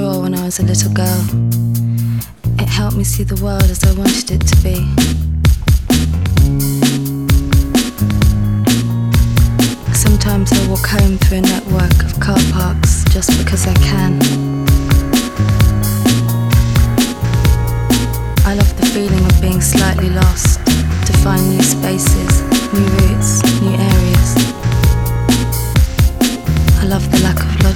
draw when I was a little girl. It helped me see the world as I wanted it to be. Sometimes I walk home through a network of car parks just because I can. I love the feeling of being slightly lost, to find new spaces, new routes, new areas. I love the lack of logic.